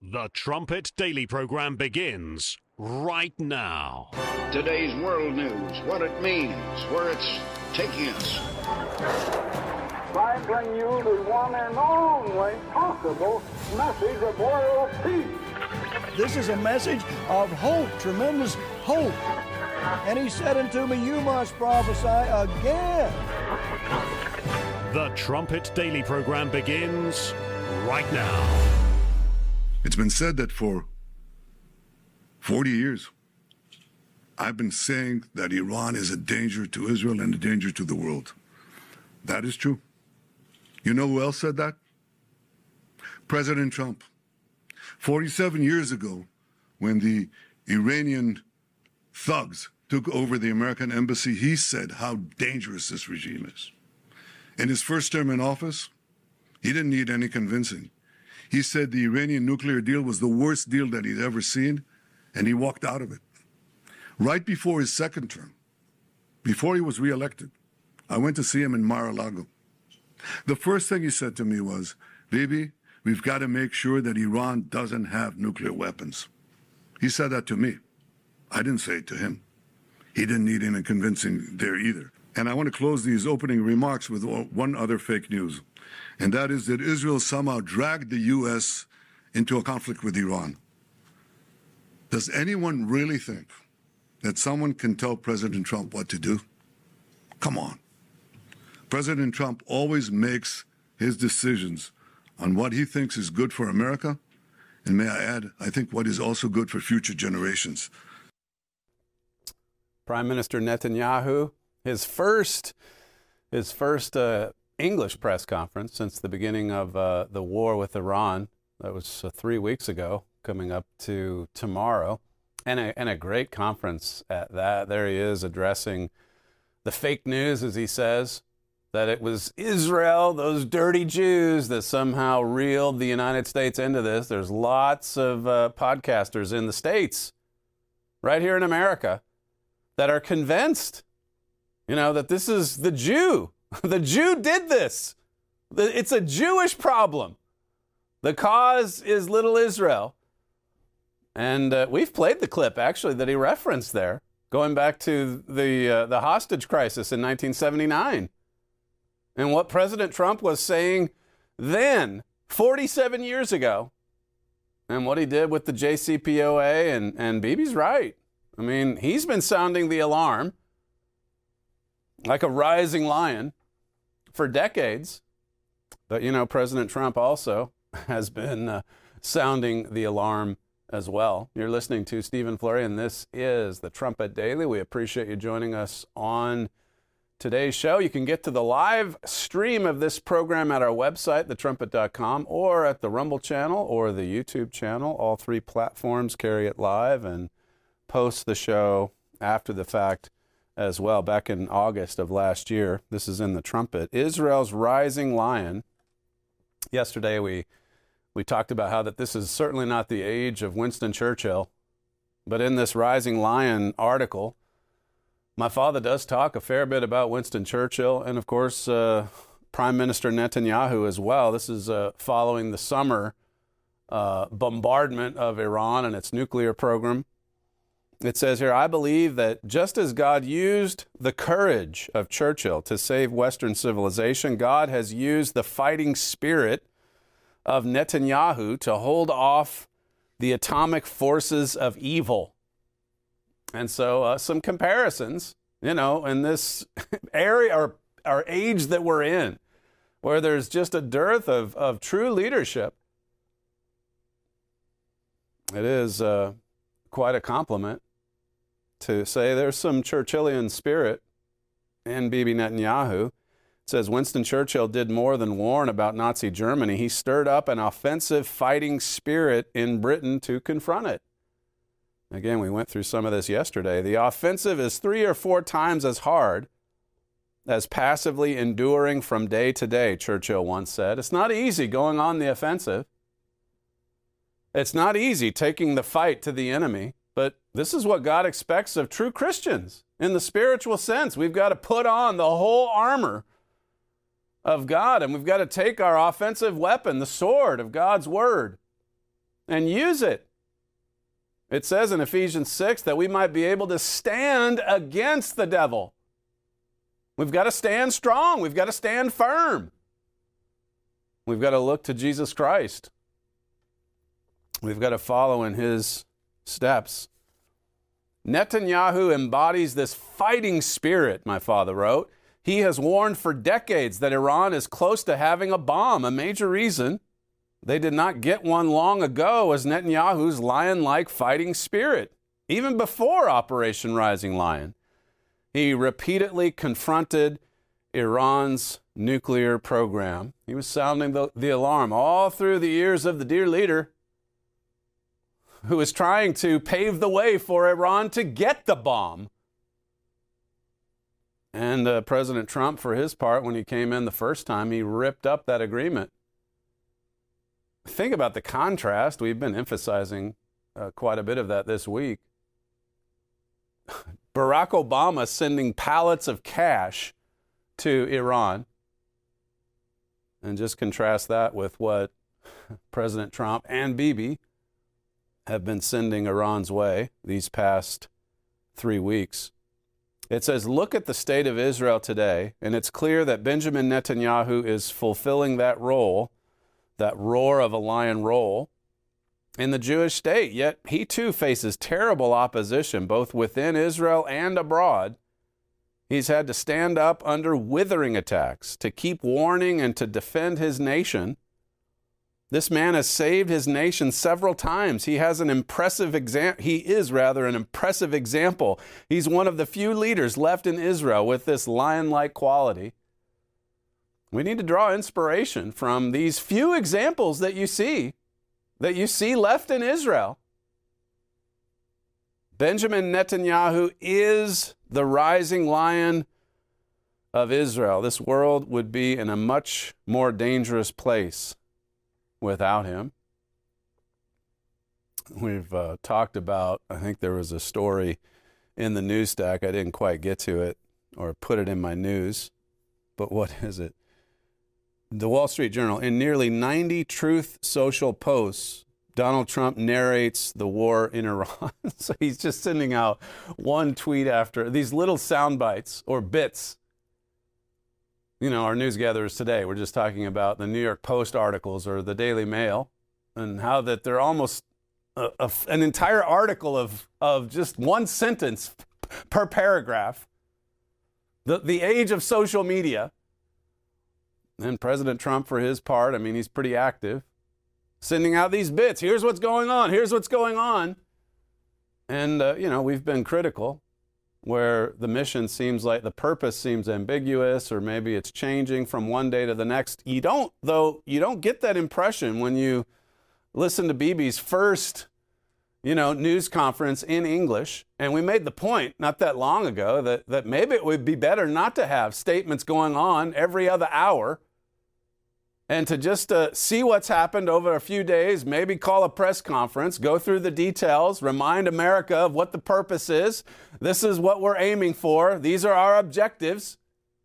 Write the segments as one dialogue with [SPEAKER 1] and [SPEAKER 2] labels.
[SPEAKER 1] The Trumpet Daily program begins right now.
[SPEAKER 2] Today's world news, what it means, where it's taking us.
[SPEAKER 3] I bring you the one and only possible message of world peace.
[SPEAKER 4] This is a message of hope, tremendous hope. And he said unto me, you must prophesy again.
[SPEAKER 1] The Trumpet Daily program begins right now.
[SPEAKER 5] It's been said that for 40 years, I've been saying that Iran is a danger to Israel and a danger to the world. That is true. You know who else said that? President Trump. 47 years ago, when the Iranian thugs took over the American embassy, he said how dangerous this regime is. In his first term in office, he didn't need any convincing. He said the Iranian nuclear deal was the worst deal that he'd ever seen, and he walked out of it. Right before his second term, before he was reelected, I went to see him in Mar-a-Lago. The first thing he said to me was, Bibi, we've got to make sure that Iran doesn't have nuclear weapons. He said that to me. I didn't say it to him. He didn't need any convincing there either. And I want to close these opening remarks with one other fake news, and that is that Israel somehow dragged the U.S. into a conflict with Iran. Does anyone really think that someone can tell President Trump what to do? Come on. President Trump always makes his decisions on what he thinks is good for America, and may I add, I think what is also good for future generations.
[SPEAKER 6] Prime Minister Netanyahu, his first English press conference since the beginning of the war with Iran. That was 3 weeks ago, coming up to tomorrow, and a great conference at that. There he is addressing the fake news, as he says, that it was Israel, those dirty Jews, that somehow reeled the United States into this. There's lots of podcasters in the States, right here in America, that are convinced, that this is the Jew. The Jew did this. It's a Jewish problem. The cause is little Israel. And we've played the clip, actually, that he referenced there, going back to the hostage crisis in 1979. And what President Trump was saying then, 47 years ago, and what he did with the JCPOA, and Bibi's right. I mean, he's been sounding the alarm like a rising lion for decades. But, President Trump also has been sounding the alarm as well. You're listening to Stephen Flurry, and this is the Trumpet Daily. We appreciate you joining us on today's show. You can get to the live stream of this program at our website, thetrumpet.com, or at the Rumble channel or the YouTube channel. All three platforms carry it live and post the show after the fact as well. Back in August of last year, this is in the Trumpet. Israel's rising lion. Yesterday we talked about how that this is certainly not the age of Winston Churchill, but in this Rising Lion article, my father does talk a fair bit about Winston Churchill and, of course, Prime Minister Netanyahu as well. This is following the summer bombardment of Iran and its nuclear program. It says here, I believe that just as God used the courage of Churchill to save Western civilization, God has used the fighting spirit of Netanyahu to hold off the atomic forces of evil. And so some comparisons, in this area or age that we're in, where there's just a dearth of true leadership. It is quite a compliment to say there's some Churchillian spirit in Bibi Netanyahu. It says Winston Churchill did more than warn about Nazi Germany. He stirred up an offensive fighting spirit in Britain to confront it. Again, we went through some of this yesterday. The offensive is 3 or 4 times as hard as passively enduring from day to day, Churchill once said. It's not easy going on the offensive. It's not easy taking the fight to the enemy. But this is what God expects of true Christians in the spiritual sense. We've got to put on the whole armor of God, and we've got to take our offensive weapon, the sword of God's word, and use it. It says in Ephesians 6 that we might be able to stand against the devil. We've got to stand strong. We've got to stand firm. We've got to look to Jesus Christ. We've got to follow in his steps. Netanyahu embodies this fighting spirit, my father wrote. He has warned for decades that Iran is close to having a bomb. A major reason they did not get one long ago was Netanyahu's lion-like fighting spirit. Even before Operation Rising Lion, he repeatedly confronted Iran's nuclear program. He was sounding the alarm all through the years of the dear leader, who is trying to pave the way for Iran to get the bomb. And President Trump, for his part, when he came in the first time, he ripped up that agreement. Think about the contrast. We've been emphasizing quite a bit of that this week. Barack Obama sending pallets of cash to Iran. And just contrast that with what President Trump and Bibi have been sending Iran's way these past 3 weeks. It says, look at the state of Israel today, and it's clear that Benjamin Netanyahu is fulfilling that role, that roar of a lion role, in the Jewish state. Yet he too faces terrible opposition, both within Israel and abroad. He's had to stand up under withering attacks, to keep warning and to defend his nation. This man has saved his nation several times. He is an impressive example. He's one of the few leaders left in Israel with this lion-like quality. We need to draw inspiration from these few examples that you see left in Israel. Benjamin Netanyahu is the rising lion of Israel. This world would be in a much more dangerous place without him. We've talked about, I think there was a story in the news stack. I didn't quite get to it or put it in my news, but what is it? The Wall Street Journal. In nearly 90 Truth Social posts, Donald Trump narrates the war in Iran. So he's just sending out one tweet after these little sound bites or bits. You know, our news gatherers today, we're just talking about the New York Post articles or the Daily Mail and how that they're almost an entire article of just one sentence per paragraph. The age of social media. And President Trump, for his part, I mean, he's pretty active, sending out these bits. Here's what's going on. Here's what's going on. And, we've been critical where the mission seems like the purpose seems ambiguous, or maybe it's changing from one day to the next. You don't get that impression when you listen to Bibi's first, news conference in English. And we made the point not that long ago that maybe it would be better not to have statements going on every other hour and to just see what's happened over a few days, maybe call a press conference, go through the details, remind America of what the purpose is. This is what we're aiming for. These are our objectives.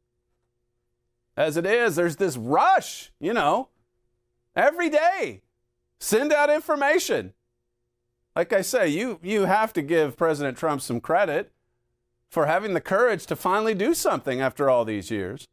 [SPEAKER 6] As it is, there's this rush, every day. Send out information. Like I say, you have to give President Trump some credit for having the courage to finally do something after all these years.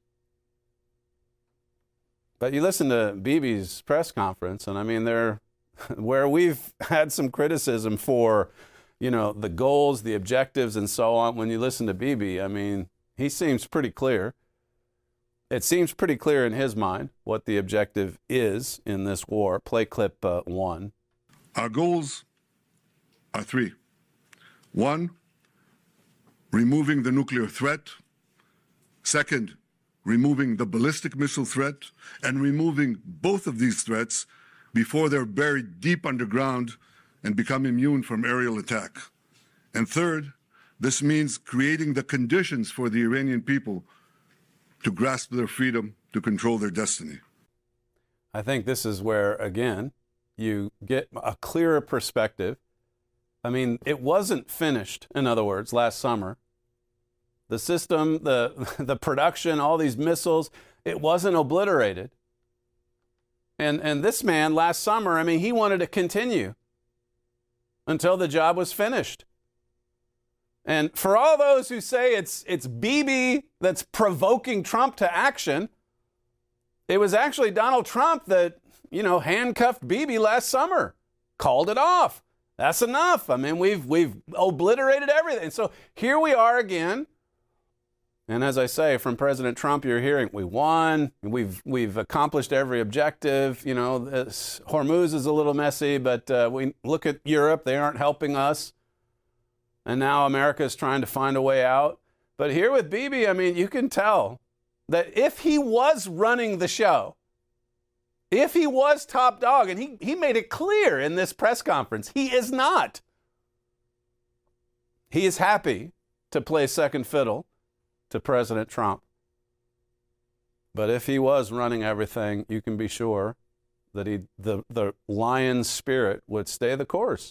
[SPEAKER 6] But you listen to Bibi's press conference, and I mean, where we've had some criticism for, the goals, the objectives, and so on. When you listen to Bibi, I mean, he seems pretty clear. It seems pretty clear in his mind what the objective is in this war. Play clip 1.
[SPEAKER 5] Our goals are 3. 1, removing the nuclear threat. 2nd, removing the ballistic missile threat, and removing both of these threats before they're buried deep underground and become immune from aerial attack. And 3rd, this means creating the conditions for the Iranian people to grasp their freedom, to control their destiny.
[SPEAKER 6] I think this is where, again, you get a clearer perspective. I mean, it wasn't finished, in other words, last summer. The system, the production, all these missiles, it wasn't obliterated. And this man last summer, I mean, he wanted to continue until the job was finished. And for all those who say it's Bibi that's provoking Trump to action, it was actually Donald Trump that, handcuffed Bibi last summer, called it off. That's enough. I mean, we've obliterated everything. So here we are again. And as I say, from President Trump, you're hearing we won, we've accomplished every objective. Hormuz is a little messy, but we look at Europe; they aren't helping us. And now America is trying to find a way out. But here with Bibi, I mean, you can tell that if he was running the show, if he was top dog, and he made it clear in this press conference, he is not. He is happy to play second fiddle to President Trump. But if he was running everything, you can be sure that the lion's spirit would stay the course.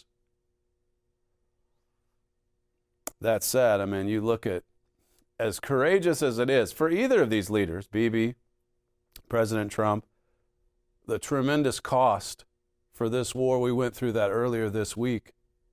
[SPEAKER 6] That said, I mean, you look at, as courageous as it is for either of these leaders, Bibi, President Trump, the tremendous cost for this war, we went through that earlier this week.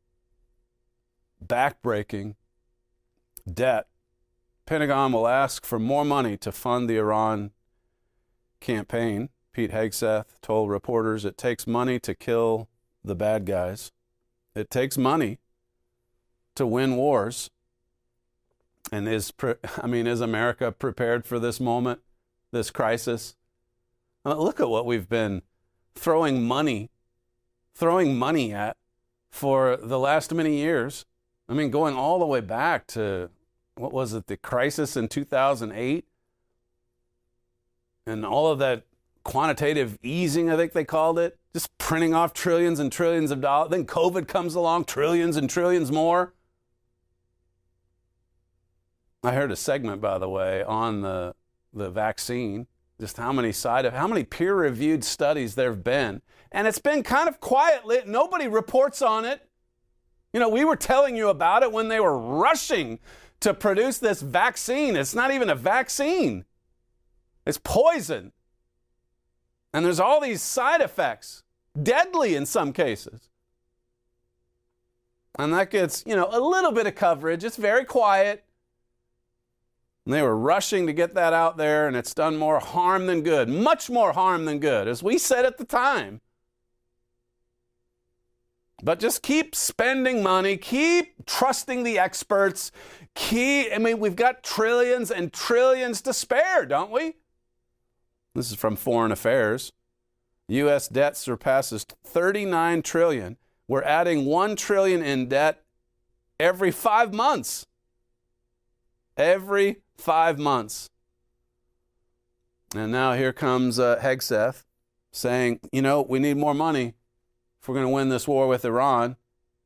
[SPEAKER 6] Backbreaking debt. Pentagon will ask for more money to fund the Iran campaign. Pete Hegseth told reporters it takes money to kill the bad guys. It takes money to win wars. And is America prepared for this moment, this crisis? Look at what we've been throwing money at for the last many years. I mean, going all the way back to, what was it, the crisis in 2008? And all of that quantitative easing, I think they called it, just printing off trillions and trillions of dollars. Then COVID comes along, trillions and trillions more. I heard a segment, by the way, on the vaccine, just how many peer-reviewed studies there have been. And it's been kind of quietly, nobody reports on it. We were telling you about it when they were rushing to produce this vaccine. It's not even a vaccine. It's poison. And there's all these side effects, deadly in some cases. And that gets, a little bit of coverage. It's very quiet. And they were rushing to get that out there, and it's done more harm than good, much more harm than good, as we said at the time. But just keep spending money, keep trusting the experts, we've got trillions and trillions to spare, don't we? This is from Foreign Affairs. U.S. debt surpasses $39 trillion. We're adding $1 trillion in debt every 5 months. Every 5 months. And now here comes Hegseth saying, we need more money if we're going to win this war with Iran.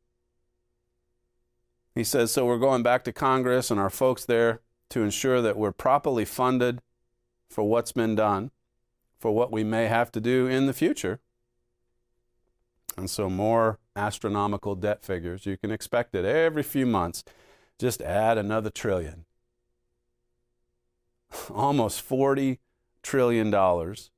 [SPEAKER 6] He says, so we're going back to Congress and our folks there to ensure that we're properly funded for what's been done, for what we may have to do in the future. And so more astronomical debt figures. You can expect it every few months. Just add another trillion. Almost $40 trillion. $40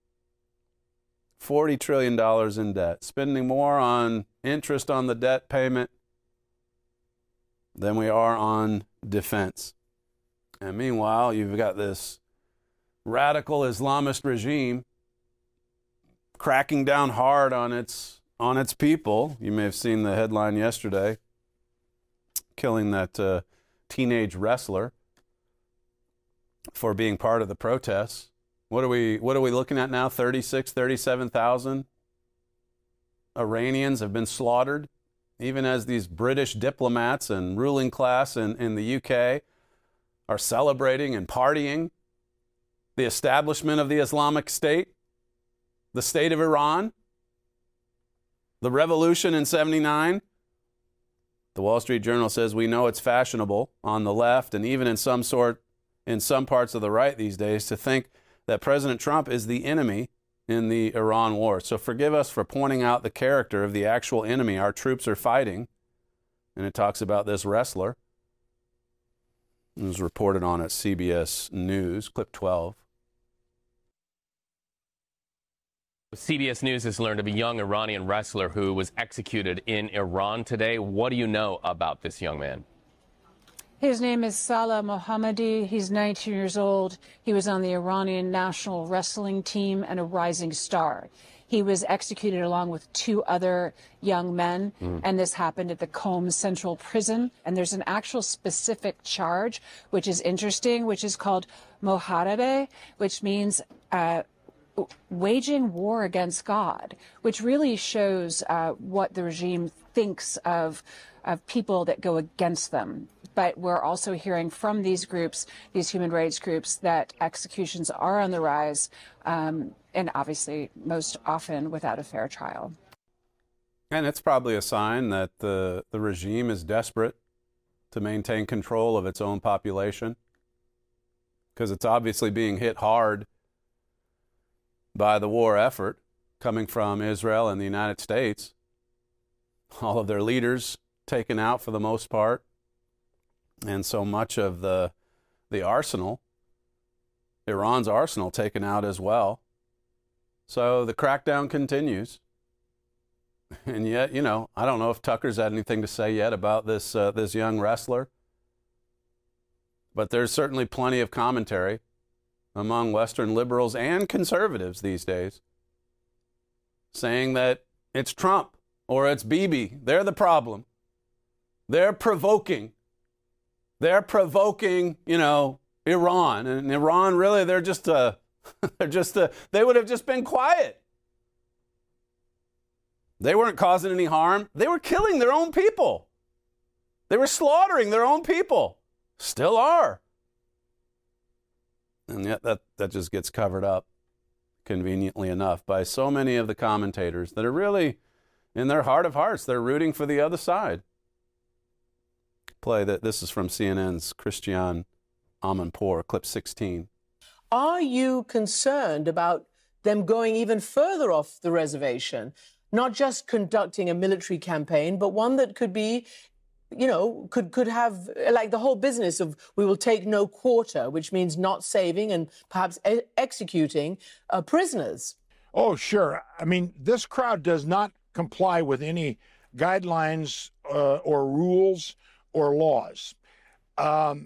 [SPEAKER 6] trillion in debt. Spending more on interest on the debt payment than we are on defense. And meanwhile, you've got this radical Islamist regime cracking down hard on its people. You may have seen the headline yesterday, killing that teenage wrestler for being part of the protests. What are we looking at now? 37,000 Iranians have been slaughtered, even as these British diplomats and ruling class in the UK are celebrating and partying the establishment of the Islamic State, the state of Iran, the revolution in 79. The Wall Street Journal says we know it's fashionable on the left and even in some parts of the right these days to think that President Trump is the enemy in the Iran war. So forgive us for pointing out the character of the actual enemy our troops are fighting. And it talks about this wrestler. It was reported on at CBS News, clip 12.
[SPEAKER 7] CBS News has learned of a young Iranian wrestler who was executed in Iran today. What do you know about this young man?
[SPEAKER 8] His name is Salah Mohammadi. He's 19 years old. He was on the Iranian national wrestling team and a rising star. He was executed along with 2 other young men, and this happened at the Qom Central Prison. And there's an actual specific charge, which is interesting, which is called Moharebe, which means waging war against God, which really shows what the regime thinks of people that go against them. But we're also hearing from these groups, these human rights groups, that executions are on the rise, and obviously most often without a fair trial.
[SPEAKER 6] And it's probably a sign that the regime is desperate to maintain control of its own population, because it's obviously being hit hard by the war effort coming from Israel and the United States. All of their leaders taken out for the most part, and so much of the arsenal, Iran's arsenal, taken out as well. So the crackdown continues. And yet, you know, I don't know if Tucker's had anything to say yet about this young wrestler, but there's certainly plenty of commentary among Western liberals and conservatives these days saying that it's Trump or it's Bibi. They're the problem. They're provoking, you know, Iran. And Iran, really, they would have just been quiet. They weren't causing any harm. They were killing their own people. They were slaughtering their own people. Still are. And yet that just gets covered up, conveniently enough, by so many of the commentators that are really, in their heart of hearts, they're rooting for the other side. Play that. This is from CNN's Christiane Amanpour, clip 16.
[SPEAKER 9] Are you concerned about them going even further off the reservation, not just conducting a military campaign, but one that could be, you know, could have, like the whole business of we will take no quarter, which means not saving and perhaps executing prisoners?
[SPEAKER 10] Oh, sure. I mean, this crowd does not comply with any guidelines or rules or laws. I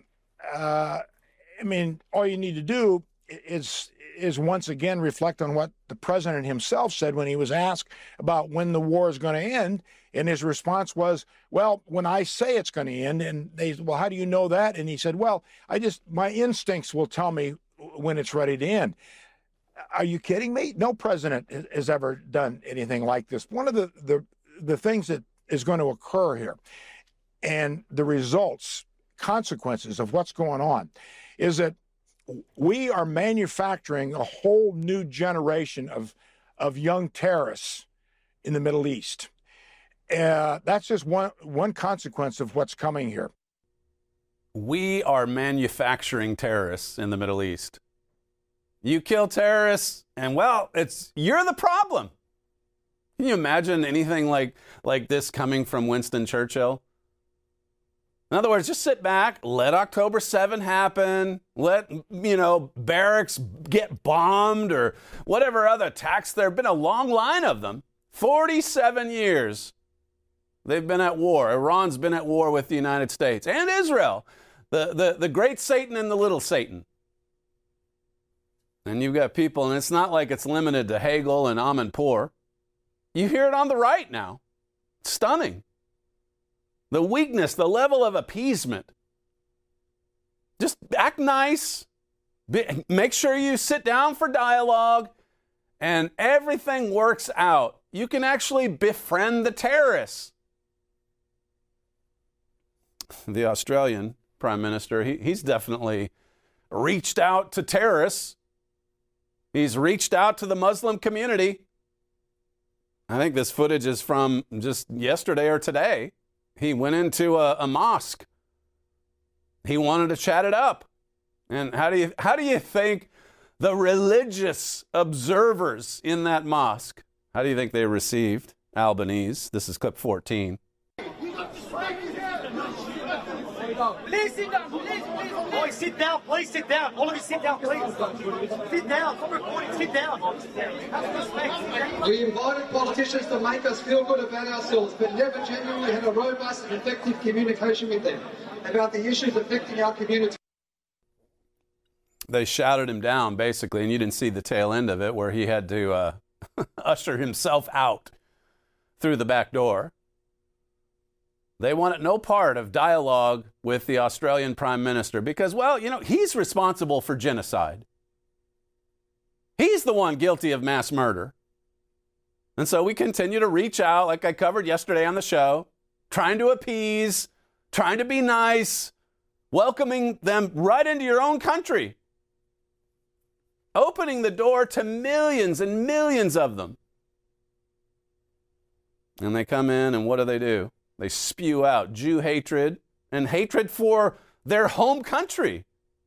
[SPEAKER 10] mean, all you need to do is once again reflect on what the president himself said when he was asked about when the war is going to end. And his response was, well, when I say it's going to end. And they said, well, how do you know that? And he said, well, my instincts will tell me when it's ready to end. Are you kidding me? No president has ever done anything like this. One of the things that is going to occur here, and the results, consequences of what's going on, is that we are manufacturing a whole new generation of young terrorists in the Middle East. That's just one consequence of what's coming here.
[SPEAKER 6] We are manufacturing terrorists in the Middle East. You kill terrorists, and well, you're the problem. Can you imagine anything like this coming from Winston Churchill? In other words, just sit back, let October 7 happen, let, barracks get bombed or whatever other attacks. There have been a long line of them. 47 years they've been at war. Iran's been at war with the United States and Israel, the great Satan and the little Satan. And you've got people, and it's not like it's limited to Hagel and Amanpour. You hear it on the right now. It's stunning. The weakness, the level of appeasement. Just act nice. Make sure you sit down for dialogue, and everything works out. You can actually befriend the terrorists. The Australian Prime Minister, he's definitely reached out to terrorists. He's reached out to the Muslim community. I think this footage is from just yesterday or today. He went into a mosque. He wanted to chat it up. And how do you think the religious observers in that mosque, how do you think they received Albanese? This is clip 14.
[SPEAKER 11] Please sit down, please. Boys, sit down, please sit down. All of you sit down, please. Sit down, stop recording, sit down. Have respect.
[SPEAKER 12] We invited politicians to make us feel good about ourselves, but never genuinely had a robust and effective communication with them about the issues affecting our community.
[SPEAKER 6] They shouted him down, basically, and you didn't see the tail end of it, where he had to usher himself out through the back door. They wanted no part of dialogue with the Australian Prime Minister because, well, you know, he's responsible for genocide. He's the one guilty of mass murder. And so we continue to reach out, like I covered yesterday on the show, trying to appease, trying to be nice, welcoming them right into your own country, opening the door to millions and millions of them. And they come in, and what do? They spew out Jew hatred and hatred for their home country.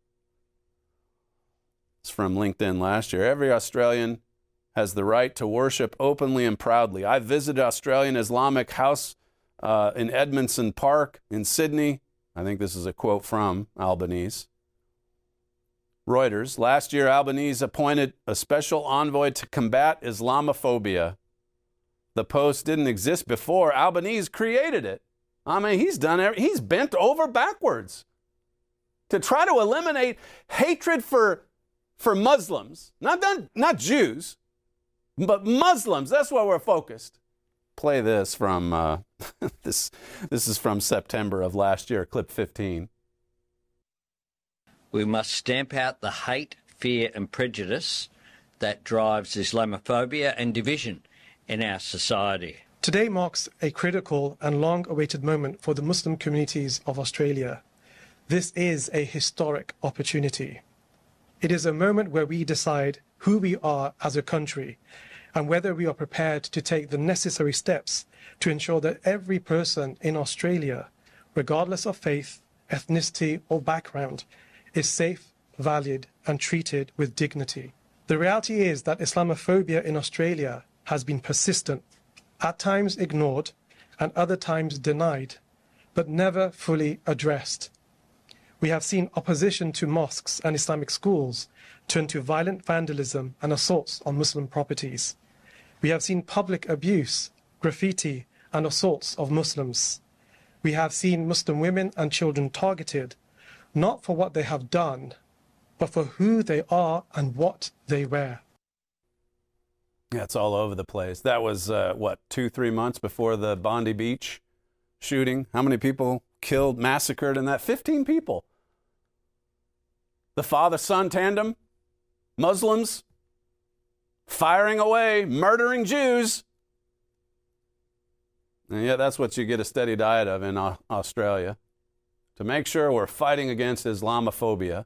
[SPEAKER 6] It's from LinkedIn last year. Every Australian has the right to worship openly and proudly. I visited Australian Islamic House in Edmondson Park in Sydney. I think this is a quote from Albanese. Reuters, last year Albanese appointed a special envoy to combat Islamophobia. The post didn't exist before. Albanese created it. I mean, he's bent over backwards to try to eliminate hatred for Muslims. Not Jews, but Muslims. That's where we're focused. Play this from, this is from September of last year, clip 15.
[SPEAKER 13] We must stamp out the hate, fear and prejudice that drives Islamophobia and division in our society.
[SPEAKER 14] Today marks a critical and long-awaited moment for the Muslim communities of Australia. This is a historic opportunity. It is a moment where we decide who we are as a country and whether we are prepared to take the necessary steps to ensure that every person in Australia, regardless of faith, ethnicity or background, is safe, valued and treated with dignity. The reality is that Islamophobia in Australia has been persistent, at times ignored and other times denied, but never fully addressed. We have seen opposition to mosques and Islamic schools turn to violent vandalism and assaults on Muslim properties. We have seen public abuse, graffiti and assaults of Muslims. We have seen Muslim women and children targeted, not for what they have done, but for who they are and what they wear.
[SPEAKER 6] Yeah, it's all over the place. That was, 2-3 months before the Bondi Beach shooting. How many people killed, massacred in that? 15 people. The father-son tandem, Muslims, firing away, murdering Jews. And yeah, that's what you get a steady diet of in Australia. To make sure we're fighting against Islamophobia.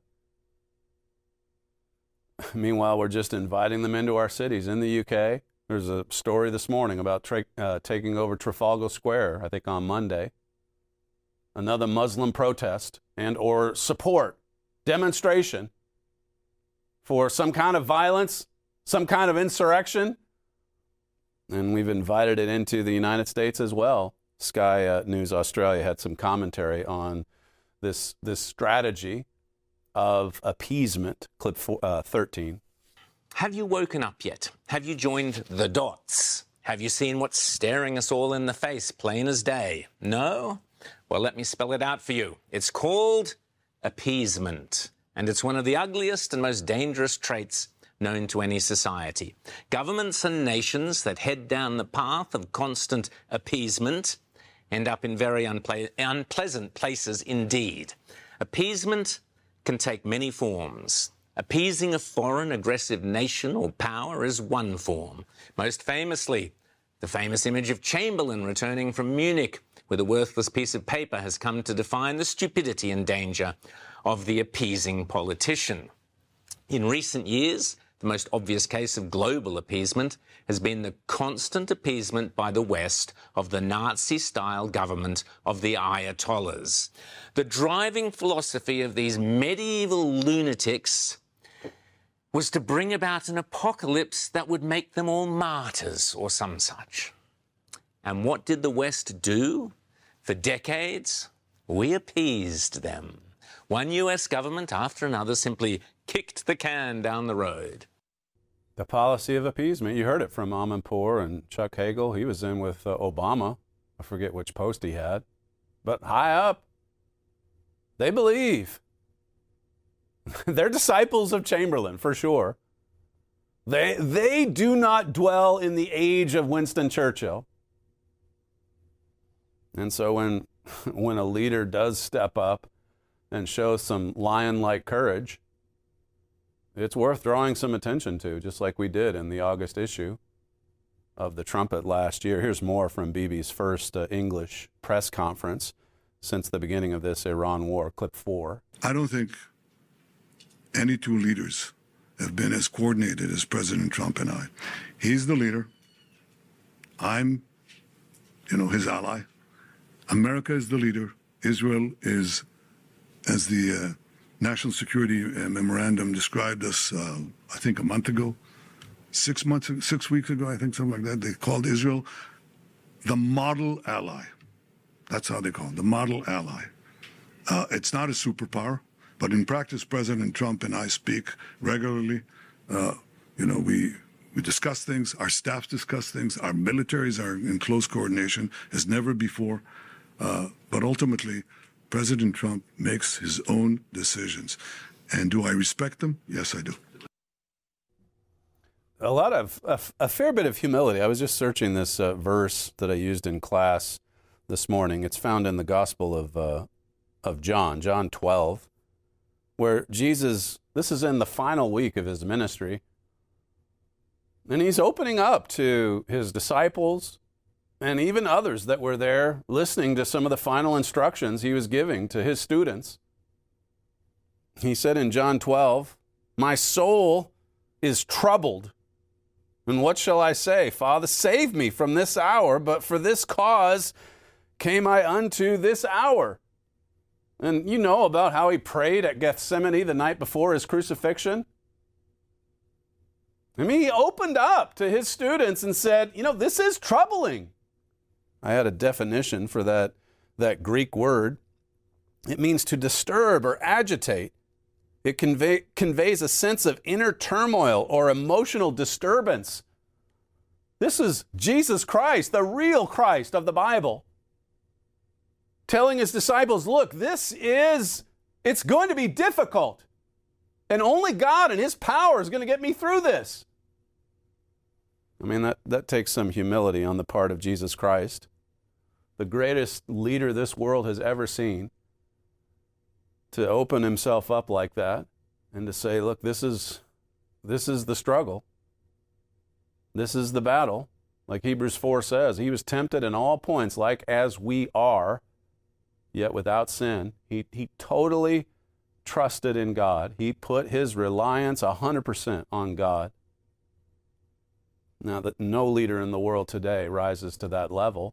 [SPEAKER 6] Meanwhile, we're just inviting them into our cities. In the UK, there's a story this morning about taking over Trafalgar Square, I think on Monday. Another Muslim protest and or support, demonstration for some kind of violence, some kind of insurrection. And we've invited it into the United States as well. Sky News Australia had some commentary on this strategy of appeasement, clip 13.
[SPEAKER 15] Have you woken up yet? Have you joined the dots? Have you seen what's staring us all in the face, plain as day? No? Well, let me spell it out for you. It's called appeasement, and it's one of the ugliest and most dangerous traits known to any society. Governments and nations that head down the path of constant appeasement end up in very unpleasant places indeed. Appeasement can take many forms. Appeasing a foreign aggressive nation or power is one form. Most famously, the famous image of Chamberlain returning from Munich with a worthless piece of paper has come to define the stupidity and danger of the appeasing politician. In recent years, the most obvious case of global appeasement has been the constant appeasement by the West of the Nazi-style government of the Ayatollahs. The driving philosophy of these medieval lunatics was to bring about an apocalypse that would make them all martyrs or some such. And what did the West do for decades? we appeased them. One U.S. government after another simply kicked the can down the road.
[SPEAKER 6] The policy of appeasement. You heard it from Amanpour and Chuck Hagel. He was in with Obama. I forget which post he had. But high up, they believe. They're disciples of Chamberlain, for sure. They do not dwell in the age of Winston Churchill. And so when a leader does step up and show some lion-like courage, it's worth drawing some attention to, just like we did in the August issue of the Trumpet last year. Here's more from Bibi's first English press conference since the beginning of this Iran war, clip 4.
[SPEAKER 5] I don't think any two leaders have been as coordinated as President Trump and I. He's the leader. I'm, his ally. America is the leader. Israel is, as the National Security Memorandum described us, I think a month ago, 6 weeks ago, I think, something like that. They called Israel the model ally. That's how they call it, the model ally. It's not a superpower, but in practice, President Trump and I speak regularly. We discuss things, our staffs discuss things, our militaries are in close coordination as never before. But ultimately, President Trump makes his own decisions. And do I respect them? Yes, I do.
[SPEAKER 6] A fair bit of humility. I was just searching this verse that I used in class this morning. It's found in the Gospel of John 12, where Jesus, this is in the final week of his ministry, and he's opening up to his disciples and even others that were there listening to some of the final instructions he was giving to his students. He said in John 12, "My soul is troubled. And what shall I say? Father, save me from this hour, but for this cause came I unto this hour." And you know about how he prayed at Gethsemane the night before his crucifixion. I mean, he opened up to his students and said, this is troubling. I had a definition for that Greek word. It means to disturb or agitate. It conveys a sense of inner turmoil or emotional disturbance. This is Jesus Christ, the real Christ of the Bible, telling his disciples, look, it's going to be difficult. And only God and his power is going to get me through this. I mean, that takes some humility on the part of Jesus Christ, the greatest leader this world has ever seen, to open himself up like that and to say, look, this is the struggle. This is the battle. Like Hebrews 4 says, he was tempted in all points like as we are, yet without sin. He totally trusted in God. He put his reliance 100% on God. Now, that no leader in the world today rises to that level.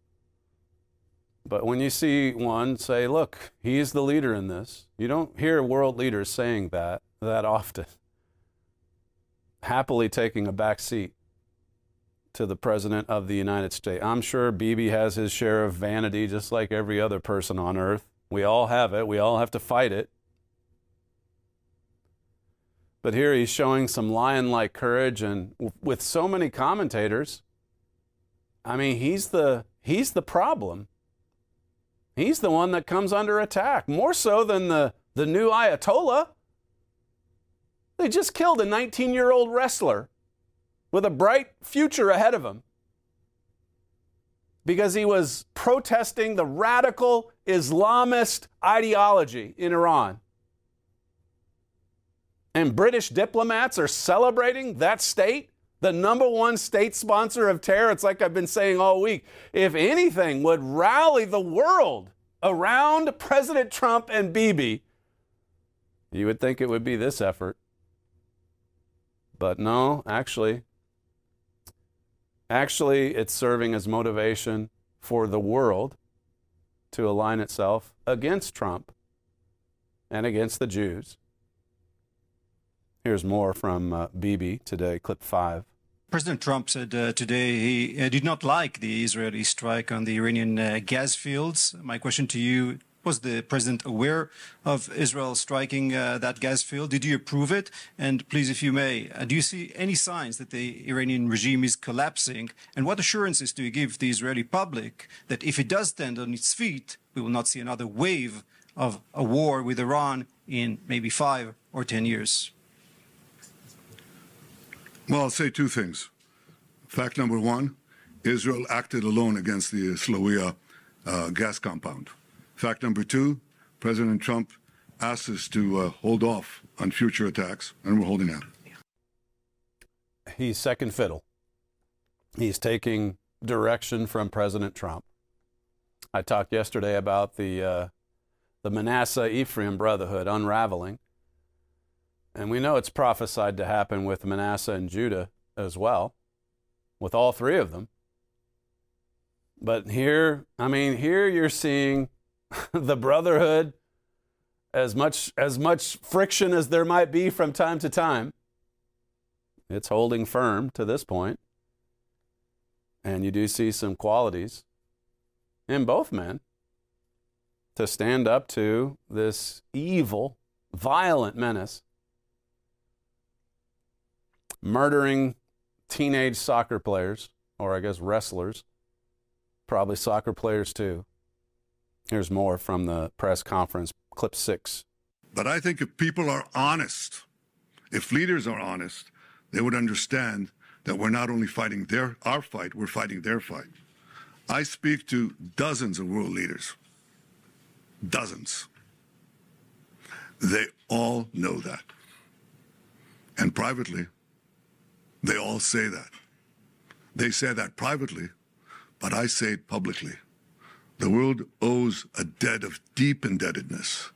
[SPEAKER 6] But when you see one say, look, he's the leader in this, you don't hear world leaders saying that often. Happily taking a back seat to the President of the United States. I'm sure Bibi has his share of vanity just like every other person on earth. We all have it. We all have to fight it. But here he's showing some lion-like courage, and with so many commentators, I mean, he's the problem. He's the one that comes under attack, more so than the new Ayatollah. They just killed a 19-year-old wrestler with a bright future ahead of him because he was protesting the radical Islamist ideology in Iran. And British diplomats are celebrating that state, the number one state sponsor of terror. It's like I've been saying all week. If anything would rally the world around President Trump and Bibi, you would think it would be this effort. But no, actually, it's serving as motivation for the world to align itself against Trump and against the Jews. Here's more from Bibi today, clip 5.
[SPEAKER 16] President Trump said today he did not like the Israeli strike on the Iranian gas fields. My question to you, Was the president aware of Israel striking that gas field? Did you approve it? And please, if you may, do you see any signs that the Iranian regime is collapsing? And what assurances do you give the Israeli public that if it does stand on its feet, we will not see another wave of a war with Iran in maybe 5 or 10 years?
[SPEAKER 5] Well, I'll say two things. Fact number one, Israel acted alone against the Slawiya gas compound. Fact number two, President Trump asked us to hold off on future attacks, and we're holding out.
[SPEAKER 6] He's second fiddle. He's taking direction from President Trump. I talked yesterday about the Manasseh-Ephraim brotherhood unraveling, and we know it's prophesied to happen with Manasseh and Judah as well, with all three of them. But here you're seeing the brotherhood, as much friction as there might be from time to time, it's holding firm to this point. And you do see some qualities in both men to stand up to this evil, violent menace, murdering teenage soccer players, or I guess wrestlers, probably soccer players too. Here's more from the press conference, clip 6.
[SPEAKER 5] But I think if people are honest, if leaders are honest, they would understand that we're not only fighting our fight, we're fighting their fight. I speak to dozens of world leaders. Dozens. They all know that. And privately, they all say that. They say that privately, but I say it publicly. The world owes a debt of deep indebtedness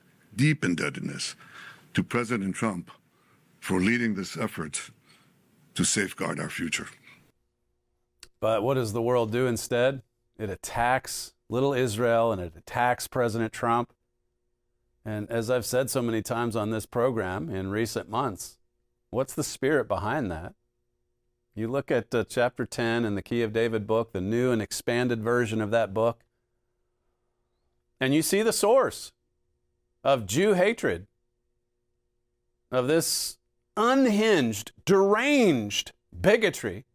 [SPEAKER 5] to President Trump for leading this effort to safeguard our future.
[SPEAKER 6] But what does the world do instead? It attacks little Israel and it attacks President Trump. And as I've said so many times on this program in recent months, what's the spirit behind that? You look at chapter 10 in the Key of David book, the new and expanded version of that book, and you see the source of Jew hatred, of this unhinged, deranged bigotry.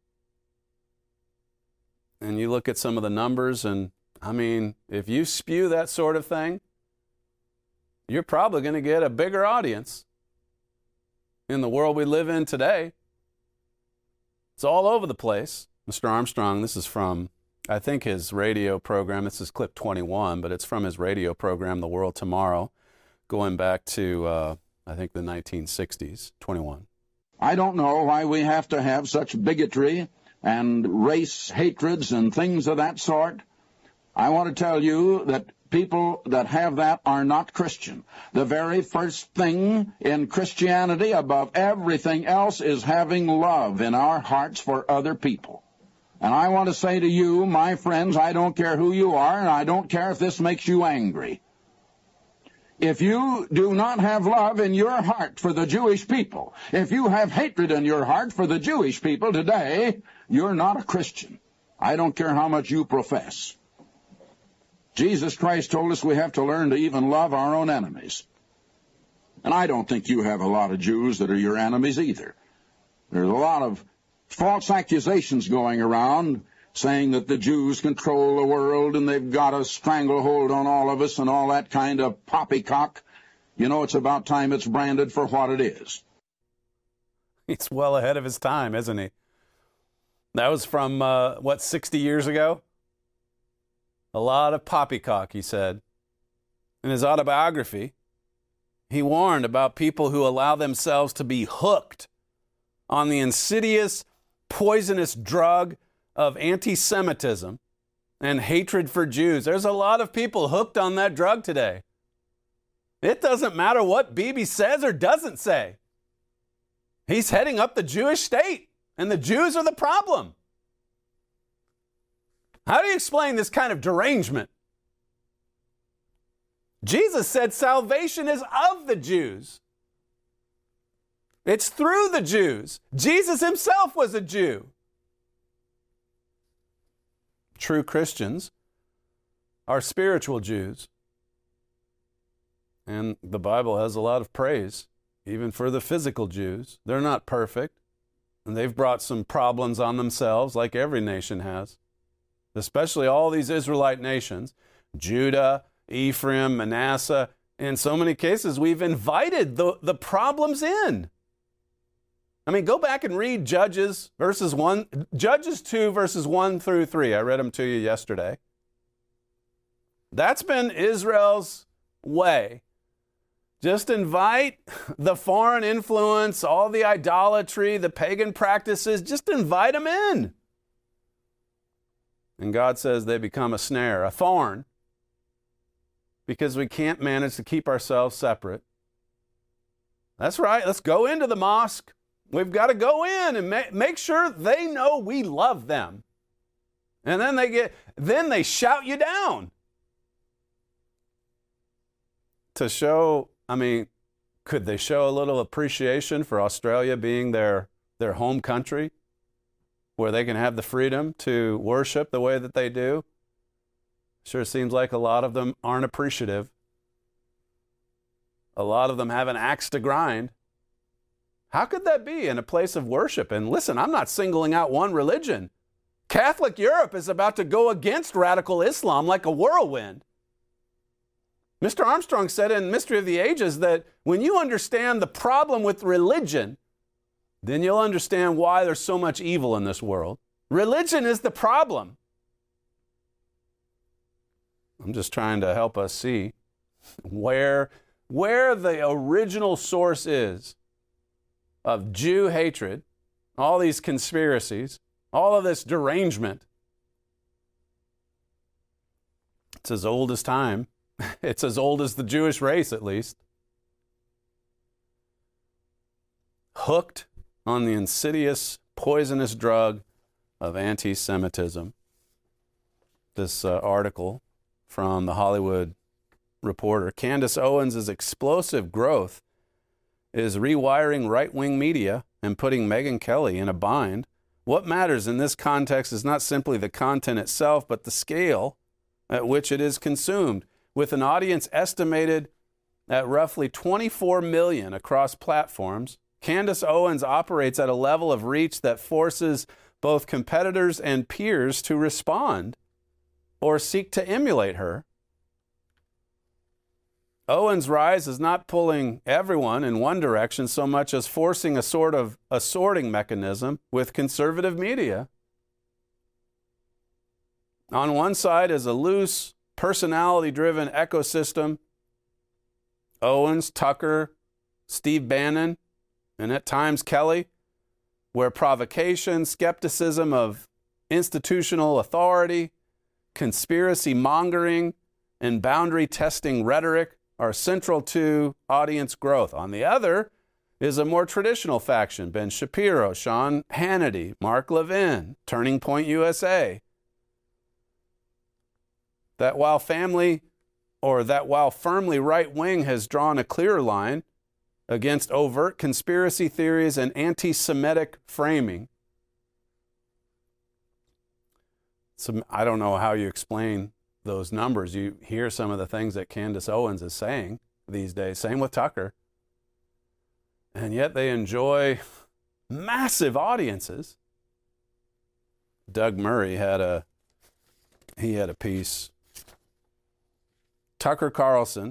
[SPEAKER 6] And you look at some of the numbers, and I mean, if you spew that sort of thing, you're probably going to get a bigger audience in the world we live in today. It's all over the place. Mr. Armstrong, this is from, I think, his radio program. This is clip 21, but it's from his radio program, The World Tomorrow, going back to, I think, the 1960s, 21.
[SPEAKER 17] I don't know why we have to have such bigotry and race hatreds and things of that sort. I want to tell you that people that have that are not Christian. The very first thing in Christianity above everything else is having love in our hearts for other people. And I want to say to you, my friends, I don't care who you are, and I don't care if this makes you angry. If you do not have love in your heart for the Jewish people, if you have hatred in your heart for the Jewish people today, you're not a Christian. I don't care how much you profess. Jesus Christ told us we have to learn to even love our own enemies. And I don't think you have a lot of Jews that are your enemies either. There's a lot of false accusations going around saying that the Jews control the world and they've got a stranglehold on all of us and all that kind of poppycock. You know, it's about time it's branded for what it is.
[SPEAKER 6] He's well ahead of his time, isn't he? That was from, 60 years ago? A lot of poppycock, he said. In his autobiography, he warned about people who allow themselves to be hooked on the insidious, poisonous drug of anti-Semitism and hatred for Jews. There's a lot of people hooked on that drug today. It doesn't matter what Bibi says or doesn't say. He's heading up the Jewish state, and the Jews are the problem. How do you explain this kind of derangement? Jesus said salvation is of the Jews. It's through the Jews. Jesus himself was a Jew. True Christians are spiritual Jews. And the Bible has a lot of praise, even for the physical Jews. They're not perfect, and they've brought some problems on themselves, like every nation has, especially all these Israelite nations, Judah, Ephraim, Manasseh. In so many cases, we've invited the problems in. I mean, go back and read Judges 2, verses 1 through 3. I read them to you yesterday. That's been Israel's way. Just invite the foreign influence, all the idolatry, the pagan practices, just invite them in. And God says they become a snare, a thorn, because we can't manage to keep ourselves separate. That's right. Let's go into the mosque. We've got to go in and make sure they know we love them. And then they shout you down. To show, I mean, could they show a little appreciation for Australia being their home country, where they can have the freedom to worship the way that they do? Sure seems like a lot of them aren't appreciative. A lot of them have an axe to grind. How could that be in a place of worship? And listen, I'm not singling out one religion. Catholic Europe is about to go against radical Islam like a whirlwind. Mr. Armstrong said in Mystery of the Ages that when you understand the problem with religion, then you'll understand why there's so much evil in this world. Religion is the problem. I'm just trying to help us see where the original source is of Jew hatred, all these conspiracies, all of this derangement. It's as old as time. It's as old as the Jewish race, at least. Hooked on the insidious, poisonous drug of anti-Semitism. This article from The Hollywood Reporter. Candace Owens' explosive growth is rewiring right-wing media and putting Megyn Kelly in a bind. What matters in this context is not simply the content itself, but the scale at which it is consumed. With an audience estimated at roughly 24 million across platforms, Candace Owens operates at a level of reach that forces both competitors and peers to respond or seek to emulate her. Owens' rise is not pulling everyone in one direction so much as forcing a sort of a sorting mechanism with conservative media. On one side is a loose, personality-driven ecosystem. Owens, Tucker, Steve Bannon, and at times Kelly, where provocation, skepticism of institutional authority, conspiracy mongering, and boundary testing rhetoric are central to audience growth. On the other is a more traditional faction, Ben Shapiro, Sean Hannity, Mark Levin, Turning Point USA. That while firmly right-wing has drawn a clearer line against overt conspiracy theories and anti-Semitic framing. I don't know how you explain those numbers. You hear some of the things that Candace Owens is saying these days. Same with Tucker. And yet they enjoy massive audiences. Doug Murray had a piece. Tucker Carlson,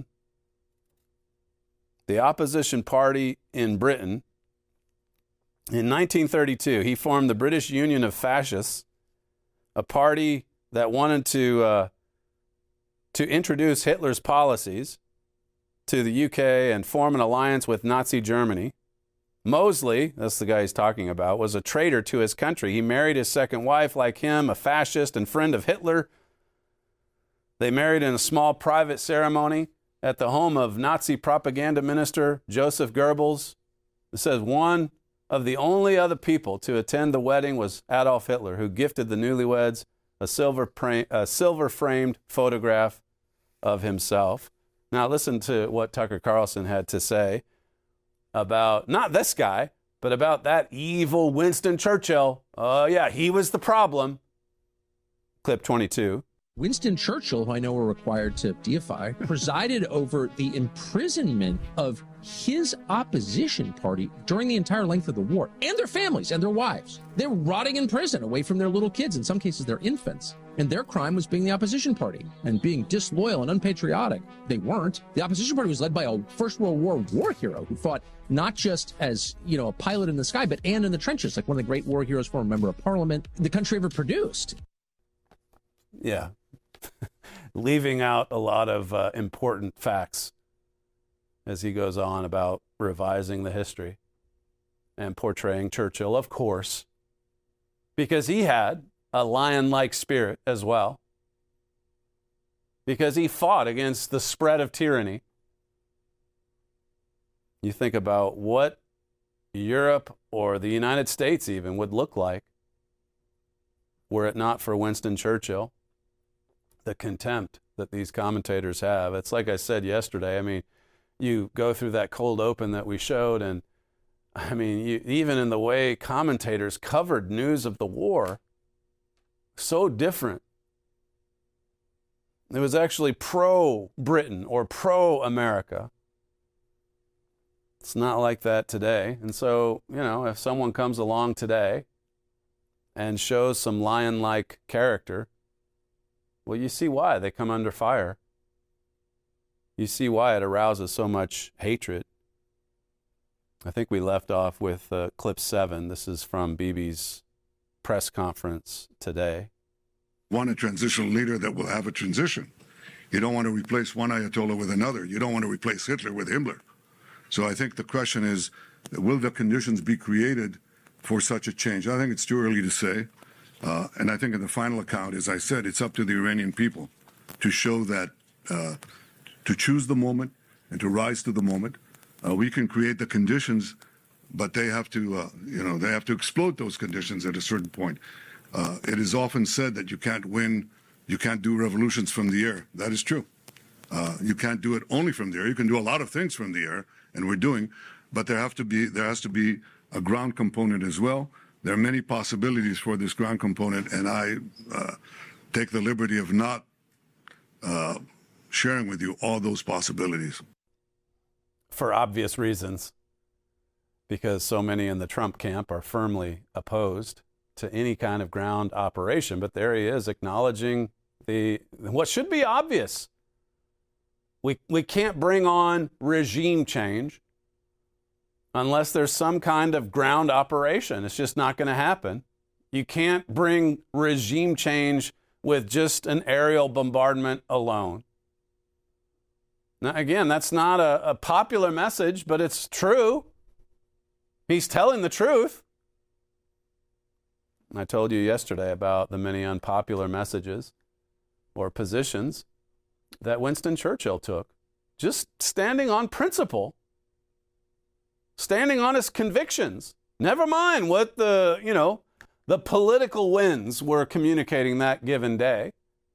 [SPEAKER 6] the opposition party in Britain, in 1932, he formed the British Union of Fascists, a party that wanted to introduce Hitler's policies to the UK and form an alliance with Nazi Germany. Mosley, that's the guy he's talking about, was a traitor to his country. He married his second wife, like him, a fascist and friend of Hitler. They married in a small private ceremony at the home of Nazi propaganda minister Joseph Goebbels. It says one of the only other people to attend the wedding was Adolf Hitler, who gifted the newlyweds a silver-framed photograph of himself. Now listen to what Tucker Carlson had to say about, not this guy, but about that evil Winston Churchill. Oh yeah, he was the problem. Clip 22.
[SPEAKER 18] Winston Churchill, who I know we're required to deify, presided over the imprisonment of his opposition party during the entire length of the war, and their families and their wives. They were rotting in prison away from their little kids, in some cases their infants. And their crime was being the opposition party and being disloyal and unpatriotic. They weren't. The opposition party was led by a First World War hero who fought not just as, a pilot in the sky, but and in the trenches, like one of the great war heroes, former member of parliament the country ever produced.
[SPEAKER 6] Yeah. Leaving out a lot of important facts as he goes on about revising the history and portraying Churchill, of course, because he had a lion-like spirit as well, because he fought against the spread of tyranny. You think about what Europe or the United States even would look like were it not for Winston Churchill. The contempt that these commentators have. It's like I said yesterday. I mean, you go through that cold open that we showed, and I mean, even in the way commentators covered news of the war, so different. It was actually pro-Britain or pro-America. It's not like that today. And so, if someone comes along today and shows some lion-like character, well, you see why they come under fire. You see why it arouses so much hatred. I think we left off with clip 7. This is from Bibi's press conference today.
[SPEAKER 5] Want a transitional leader that will have a transition. You don't want to replace one Ayatollah with another. You don't want to replace Hitler with Himmler. So I think the question is, will the conditions be created for such a change? I think it's too early to say. And I think in the final account, as I said, it's up to the Iranian people to show that, to choose the moment and to rise to the moment. We can create the conditions, but they have to, they have to explode those conditions at a certain point. It is often said that you can't do revolutions from the air. That is true. You can't do it only from the air. You can do a lot of things from the air, and we're doing, but there has to be a ground component as well. There are many possibilities for this ground component, and I take the liberty of not sharing with you all those possibilities.
[SPEAKER 6] For obvious reasons, because so many in the Trump camp are firmly opposed to any kind of ground operation. But there he is acknowledging what should be obvious. We can't bring on regime change unless there's some kind of ground operation. It's just not going to happen. You can't bring regime change with just an aerial bombardment alone. Now, again, that's not a popular message, but it's true. He's telling the truth. I told you yesterday about the many unpopular messages or positions that Winston Churchill took. Just standing on principle. Standing on his convictions. Never mind what the political winds were communicating that given day.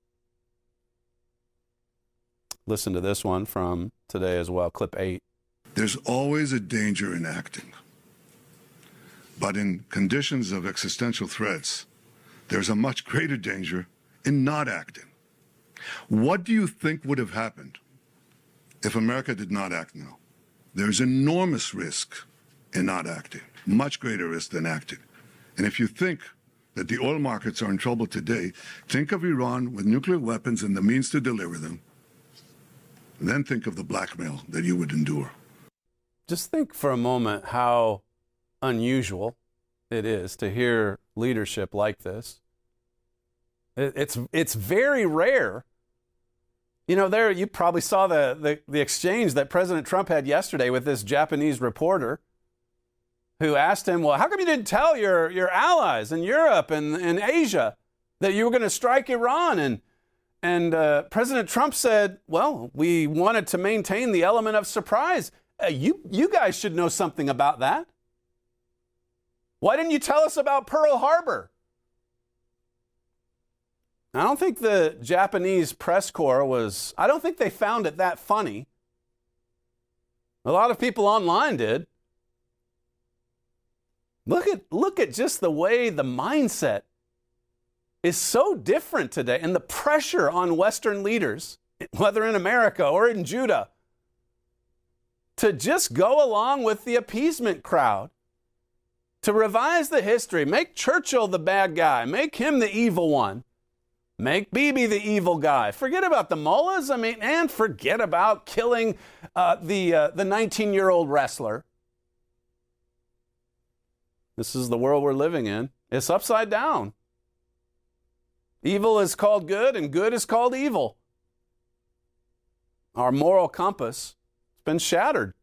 [SPEAKER 6] Listen to this one from today as well, clip 8.
[SPEAKER 5] There's always a danger in acting. But in conditions of existential threats, there's a much greater danger in not acting. What do you think would have happened if America did not act now? There's enormous risk in not acting, much greater risk than acting. And if you think that the oil markets are in trouble today, think of Iran with nuclear weapons and the means to deliver them. Then think of the blackmail that you would endure.
[SPEAKER 6] Just think for a moment how unusual it is to hear leadership like this. It's very rare. There you probably saw the exchange that President Trump had yesterday with this Japanese reporter who asked him, well, how come you didn't tell your allies in Europe and Asia that you were going to strike Iran? And President Trump said, well, we wanted to maintain the element of surprise. You guys should know something about that. Why didn't you tell us about Pearl Harbor? I don't think the Japanese press corps I don't think they found it that funny. A lot of people online did. Look at just the way the mindset is so different today, and the pressure on Western leaders, whether in America or in Judah, to just go along with the appeasement crowd, to revise the history, make Churchill the bad guy, make him the evil one, make Bibi the evil guy. Forget about the mullahs, and forget about killing the 19-year-old wrestler. This is the world we're living in. It's upside down. Evil is called good, and good is called evil. Our moral compass has been shattered.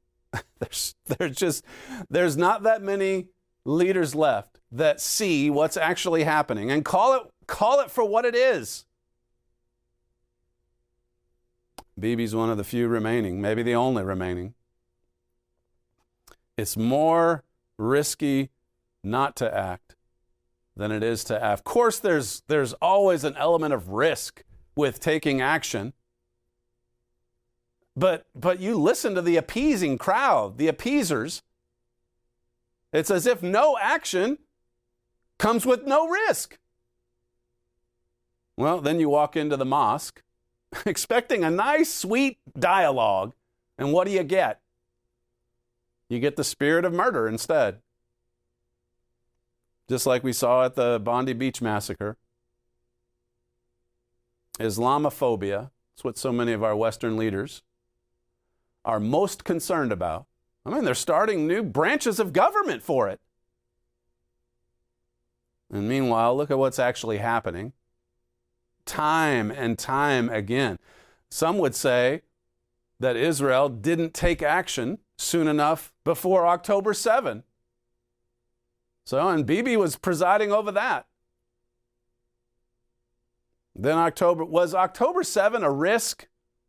[SPEAKER 6] There's not that many leaders left that see what's actually happening and call it for what it is. Bibi's one of the few remaining, maybe the only remaining. It's more risky not to act than it is to act. Of course, there's always an element of risk with taking action. But you listen to the appeasing crowd, the appeasers. It's as if no action comes with no risk. Well, then you walk into the mosque expecting a nice, sweet dialogue, and what do you get? You get the spirit of murder instead. Just like we saw at the Bondi Beach massacre. Islamophobia, that's what so many of our Western leaders are most concerned about. They're starting new branches of government for it. And meanwhile, look at what's actually happening. Time and time again. Some would say that Israel didn't take action soon enough before October 7. And Bibi was presiding over that. Then was October 7 a risk?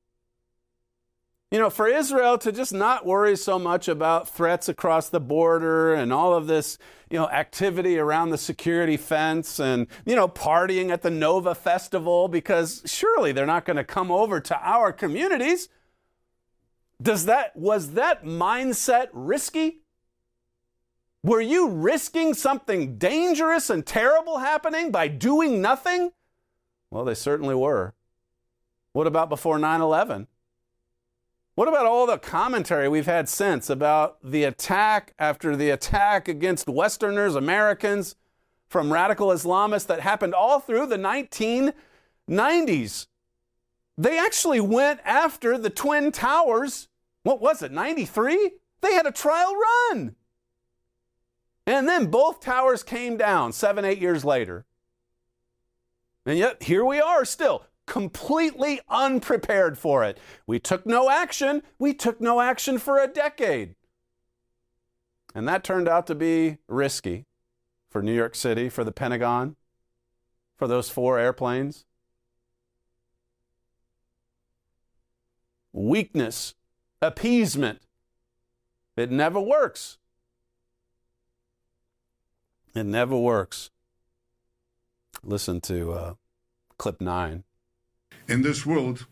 [SPEAKER 6] For Israel to just not worry so much about threats across the border and all of this, activity around the security fence and, partying at the Nova Festival, because surely they're not going to come over to our communities. Was that mindset risky? Were you risking something dangerous and terrible happening by doing nothing? Well, they certainly were. What about before 9/11? What about all the commentary we've had since about the attack after the attack against Westerners, Americans, from radical Islamists that happened all through the 1990s? They actually went after the Twin Towers. What was it, 93? They had a trial run. And then both towers came down 7-8 years later. And yet here we are still, completely unprepared for it. We took no action. We took no action for a decade. And that turned out to be risky for New York City, for the Pentagon, for those 4 airplanes. Weakness, appeasement, it never works. It never works. Listen to clip 9.
[SPEAKER 5] In this world,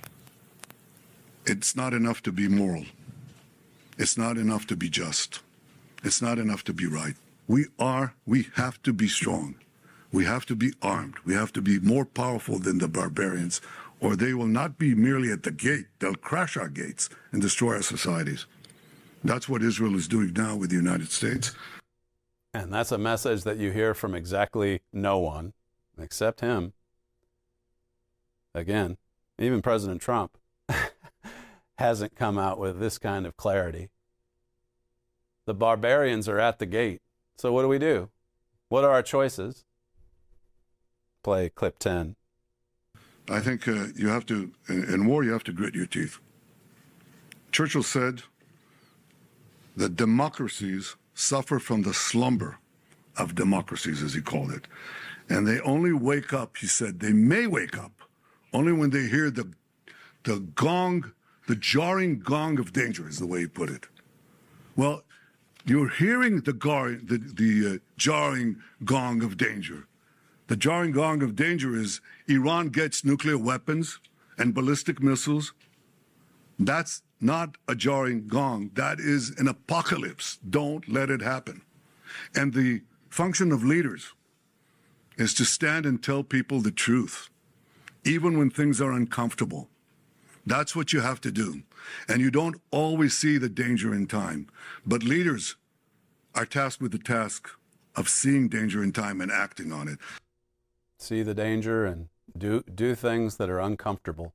[SPEAKER 5] it's not enough to be moral. It's not enough to be just. It's not enough to be right. We have to be strong. We have to be armed. We have to be more powerful than the barbarians, or they will not be merely at the gate. They'll crash our gates and destroy our societies. That's what Israel is doing now with the United States.
[SPEAKER 6] And that's a message that you hear from exactly no one except him. Again, even President Trump hasn't come out with this kind of clarity. The barbarians are at the gate. So what do? What are our choices? Play clip 10.
[SPEAKER 5] I think you have to, in war, you have to grit your teeth. Churchill said that democracies suffer from the slumber of democracies, as he called it. And they only wake up, he said, they may wake up only when they hear the gong, the jarring gong of danger, is the way he put it. Well, you're hearing the jarring gong of danger. The jarring gong of danger is Iran gets nuclear weapons and ballistic missiles. That's not a jarring gong. That is an apocalypse. Don't let it happen. And the function of leaders is to stand and tell people the truth, even when things are uncomfortable. That's what you have to do. And you don't always see the danger in time. But leaders are tasked with the task of seeing danger in time and acting on it.
[SPEAKER 6] See the danger and do things that are uncomfortable.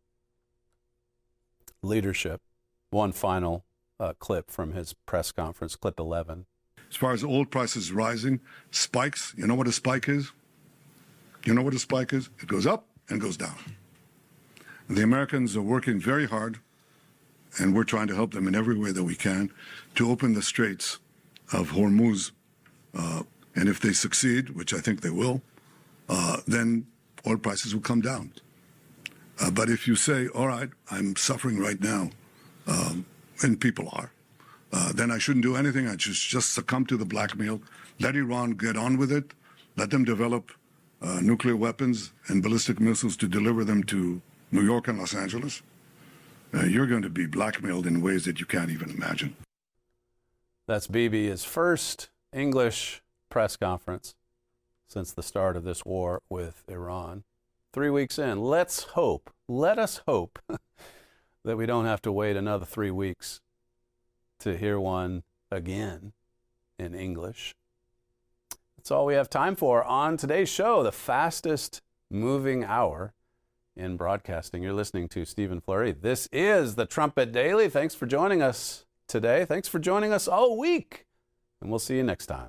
[SPEAKER 6] Leadership. One final clip from his press conference, clip 11.
[SPEAKER 5] As far as oil prices rising, spikes, you know what a spike is? You know what a spike is? It goes up and goes down. The Americans are working very hard, and we're trying to help them in every way that we can, to open the Straits of Hormuz. And if they succeed, which I think they will, then oil prices will come down. But if you say, all right, I'm suffering right now, and people are, then I shouldn't do anything. I should just succumb to the blackmail, let Iran get on with it, let them develop nuclear weapons and ballistic missiles to deliver them to New York and Los Angeles. You're going to be blackmailed in ways that you can't even imagine.
[SPEAKER 6] That's Bibi, his first English press conference since the start of this war with Iran. 3 weeks in. let us hope that we don't have to wait another 3 weeks to hear one again in English. That's all we have time for on today's show, the fastest moving hour in broadcasting. You're listening to Stephen Flurry. This is the Trumpet Daily. Thanks for joining us today. Thanks for joining us all week. And we'll see you next time.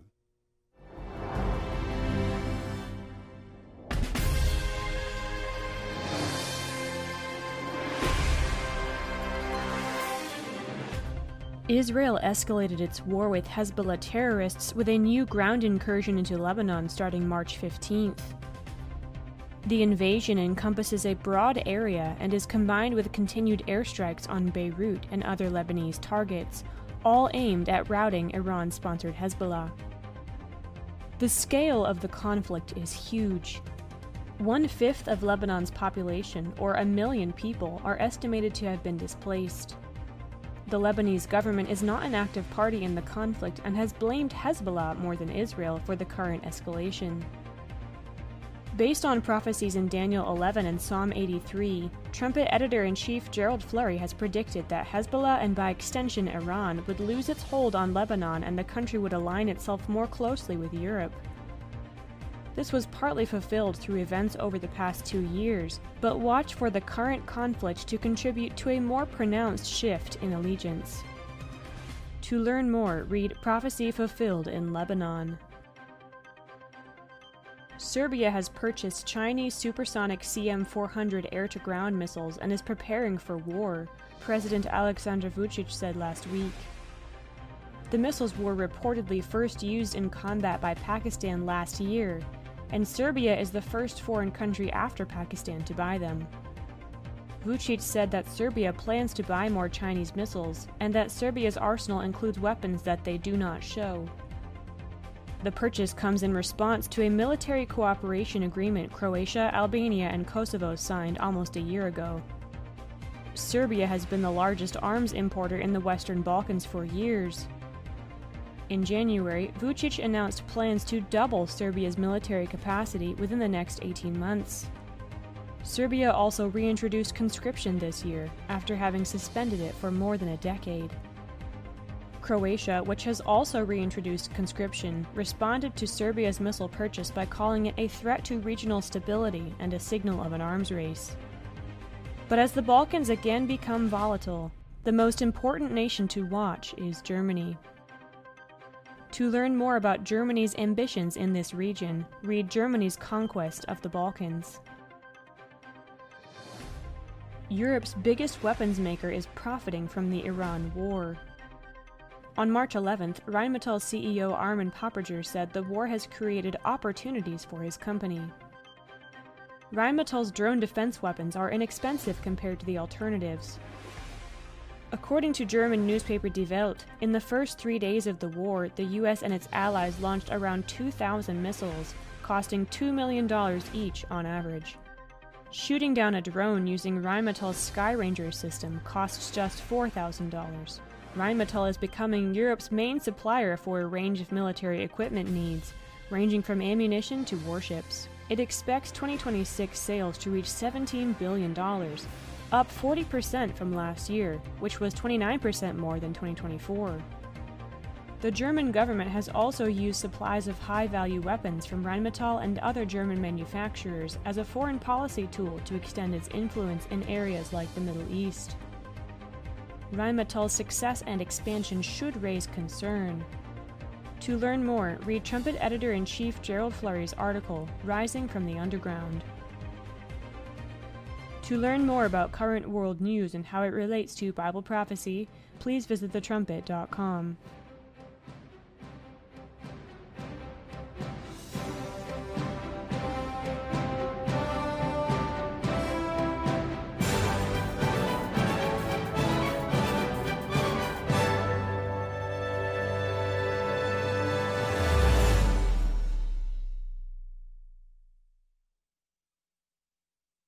[SPEAKER 19] Israel escalated its war with Hezbollah terrorists with a new ground incursion into Lebanon starting March 15th. The invasion encompasses a broad area and is combined with continued airstrikes on Beirut and other Lebanese targets, all aimed at routing Iran-sponsored Hezbollah. The scale of the conflict is huge. 1/5 of Lebanon's population, or 1 million people, are estimated to have been displaced. The Lebanese government is not an active party in the conflict and has blamed Hezbollah more than Israel for the current escalation. Based on prophecies in Daniel 11 and Psalm 83, Trumpet editor-in-chief Gerald Flurry has predicted that Hezbollah and by extension Iran would lose its hold on Lebanon and the country would align itself more closely with Europe. This was partly fulfilled through events over the past 2 years, but watch for the current conflict to contribute to a more pronounced shift in allegiance. To learn more, read Prophecy Fulfilled in Lebanon. Serbia has purchased Chinese supersonic CM-400 air-to-ground missiles and is preparing for war, President Aleksandar Vučić said last week. The missiles were reportedly first used in combat by Pakistan last year, and Serbia is the first foreign country after Pakistan to buy them. Vučić said that Serbia plans to buy more Chinese missiles, and that Serbia's arsenal includes weapons that they do not show. The purchase comes in response to a military cooperation agreement Croatia, Albania, and Kosovo signed almost a year ago. Serbia has been the largest arms importer in the Western Balkans for years. In January, Vučić announced plans to double Serbia's military capacity within the next 18 months. Serbia also reintroduced conscription this year, after having suspended it for more than a decade. Croatia, which has also reintroduced conscription, responded to Serbia's missile purchase by calling it a threat to regional stability and a signal of an arms race. But as the Balkans again become volatile, the most important nation to watch is Germany. To learn more about Germany's ambitions in this region, read Germany's conquest of the Balkans. Europe's biggest weapons maker is profiting from the Iran war. On March 11th, Rheinmetall CEO Armin Papperger said the war has created opportunities for his company. Rheinmetall's drone defense weapons are inexpensive compared to the alternatives. According to German newspaper Die Welt, in the first 3 days of the war, the US and its allies launched around 2,000 missiles, costing $2 million each on average. Shooting down a drone using Rheinmetall's Skyranger system costs just $4,000. Rheinmetall is becoming Europe's main supplier for a range of military equipment needs, ranging from ammunition to warships. It expects 2026 sales to reach $17 billion, up 40% from last year, which was 29% more than 2024. The German government has also used supplies of high-value weapons from Rheinmetall and other German manufacturers as a foreign policy tool to extend its influence in areas like the Middle East. Rheinmetall's success and expansion should raise concern. To learn more, read Trumpet Editor-in-Chief Gerald Flurry's article, Rising from the Underground. To learn more about current world news and how it relates to Bible prophecy, please visit thetrumpet.com.